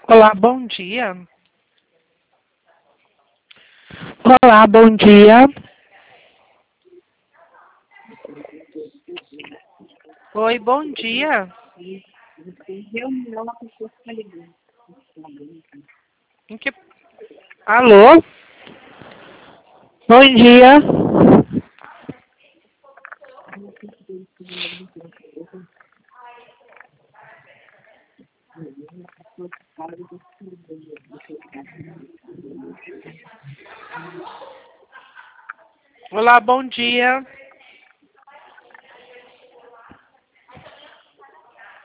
Olá, bom dia. Olá, bom dia. Oi, bom dia. Em que... Alô? Bom dia. Olá, bom dia.